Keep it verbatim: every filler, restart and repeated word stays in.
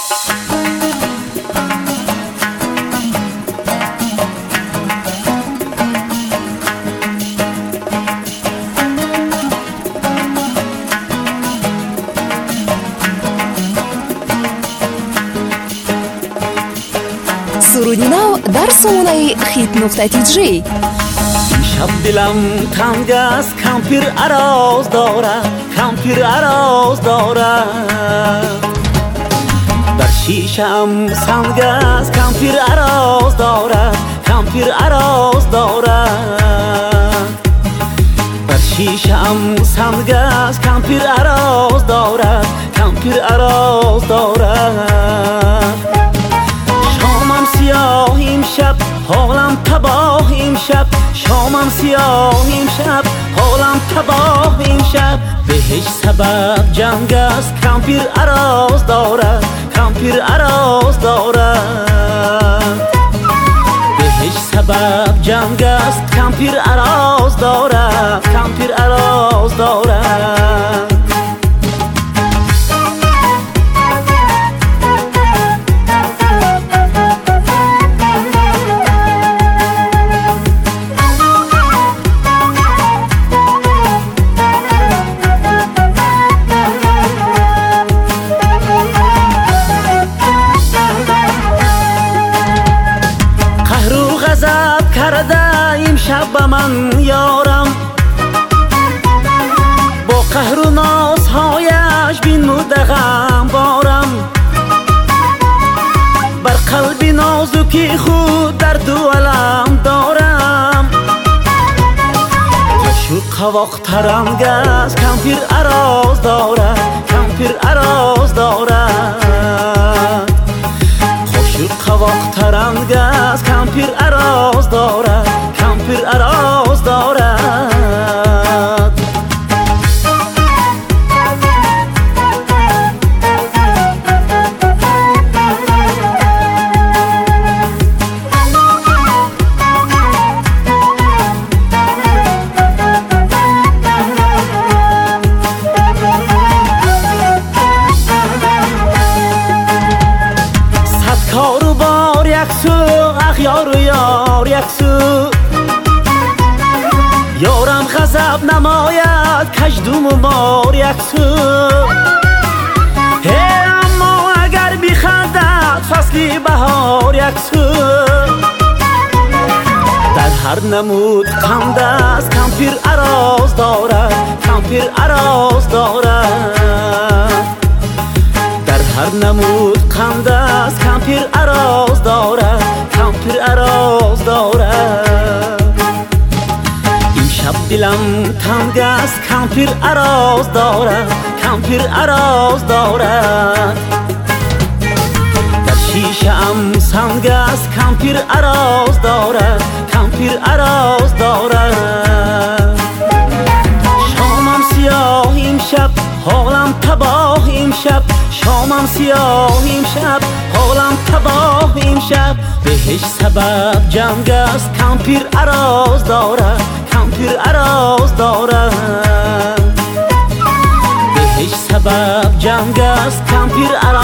суруди нав дар сомонаи хит нуқта ти ҷей. شب دلم تنگ است کمپیر عراض دارد کمپیر عراض دارد در شیشم سنگ است کمپیر عراض دارد کمپیر عراض دارد در شیشم سنگ است کمپیر عراض دارد کمپیر عراض دارد شامم سیاه امشب حالم تباه امشب شامم سیاه امشب حالم تباه امشب به هیچ سبب جنگ است کمپیر عراض دارد کمپیر عراض دارد به هیچ سبب جنگ است کمپیر عراض دارد کمپیر عراض دارد شب با من یارم با قهر و نازهایش بینموده غم بارم بر قلب نازکی خود در دو علم دارم تشوق وقت ترنگ است کمپیر عراض دارد کمپیر عراض دارد تشوق وقت ترنگ است کمپیر عراض دارد کمپیر عراض دارد صد کار و بار یک سو اغیار و یار یک سو یارم غضب نماید کجدوم و مار یک سو اما اگر بخندد فصل بهار یک سو در هر نمود خنده است کمپیر عراض دارد کمپیر عراض دارد در هر نمود خنده است کمپیر عراض دارد کمپیر عراض دارد شب دلم تنگ است کمپیر عراض دارد کمپیر عراض دارد در شیشم سنگ است کمپیر عراض دارد کمپیر عراض دارد شامم سیاه امشب حالم تباه امشب شامم سیاه امشب حالم تباه امشب به هیچ سبب جنگ است کمپیر عراض دارد کمپیر عراض دارد به هیچ سبب جنگ است کمپیر عراض